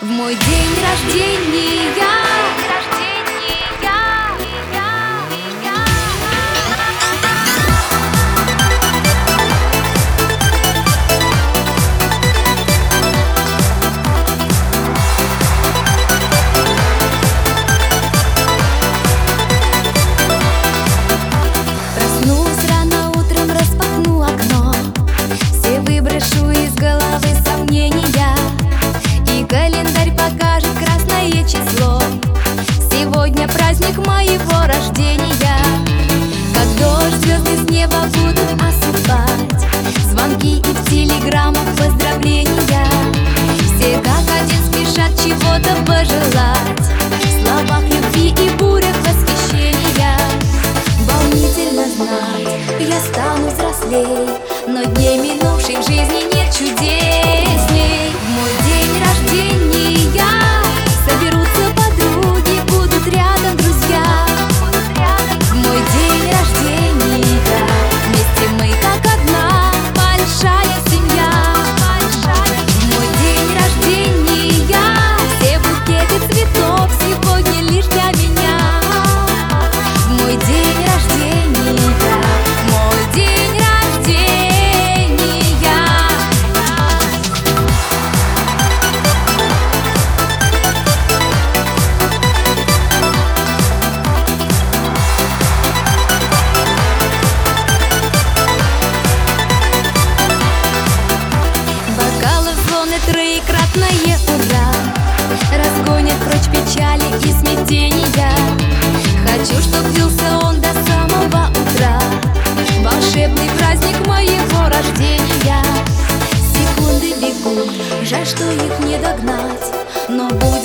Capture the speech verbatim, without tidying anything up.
В мой день рождения, проснусь рано утром, распахну окно, все выброшу из головы сомнения, и календарь покажет красное число. Сегодня праздник моего рождения. Как дождь звезды с неба будут осыпать, звонки и в телеграммах поздравления. Все как один спешат чего-то пожелать, в словах любви и бурях восхищения. Волнительно знать, я стану взрослей, но дней минувшей в жизни нет чудесней. В мой день рождения соберутся подруги, будут рядом друзья. В мой день рождения вместе мы как одна большая семья. В мой день рождения все букеты цветов сегодня лишь для меня. В мой день рождения, мой день рождения. Бокалов звоны троекратное ура разгонят прочь печали и смятения. Хочу, чтоб длился он до самого утра, волшебный праздник моего рождения. Секунды бегут, жаль, что их не догнать, но будет